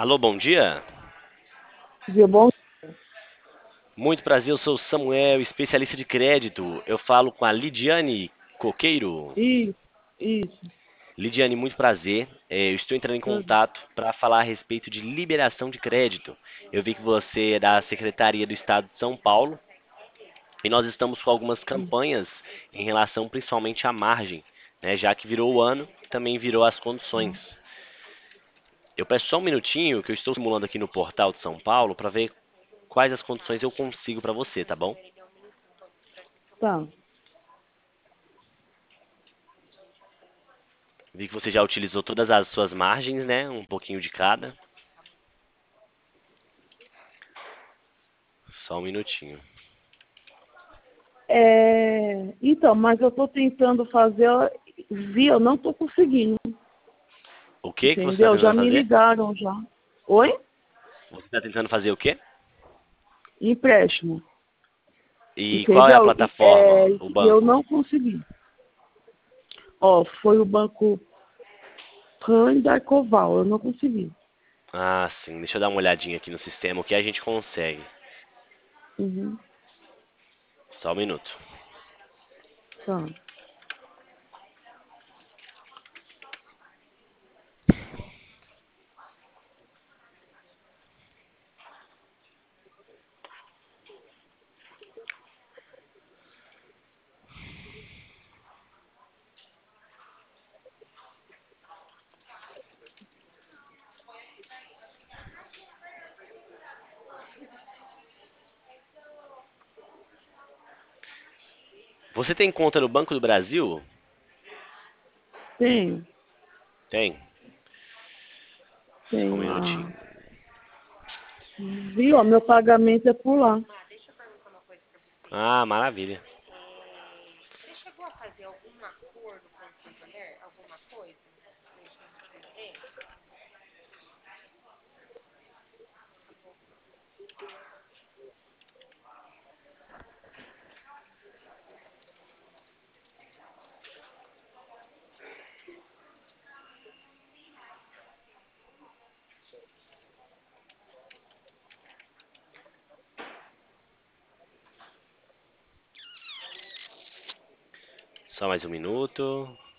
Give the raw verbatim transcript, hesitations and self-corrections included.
Alô, bom dia. Dia bom? Muito prazer, eu sou o Samuel, especialista de crédito. Eu falo com a Lidiane Coqueiro. Isso, isso. Lidiane, muito prazer. É, eu estou entrando em Tudo. contato para falar a respeito de liberação de crédito. Eu vi que você é da Secretaria do Estado de São Paulo e nós estamos com algumas Hum. campanhas em relação principalmente à margem, né, já que virou o ano, também virou as condições. Eu peço só um minutinho que eu estou simulando aqui no portal de São Paulo para ver quais as condições eu consigo para você, tá bom? Tá. Vi que você já utilizou todas as suas margens, né? Um pouquinho de cada. Só um minutinho. É, então, mas eu estou tentando fazer, vi, eu não estou conseguindo, O que que você está entendeu? Já tentando me fazer? ligaram já. Oi? Você está tentando fazer o quê? Empréstimo, E qual é a entendeu? E, é, plataforma? O e eu banco? não consegui. Ó, foi o banco Pan da Coval, eu não consegui. Ah, sim. Deixa eu dar uma olhadinha aqui no sistema, o que a gente consegue. Uhum, Só um minuto. tá. Você tem conta no Banco do Brasil? Tenho, Tem. Só um tenho minutinho. a. Viu? Ó, meu pagamento é por lá. Ah, maravilha. Só mais um minuto.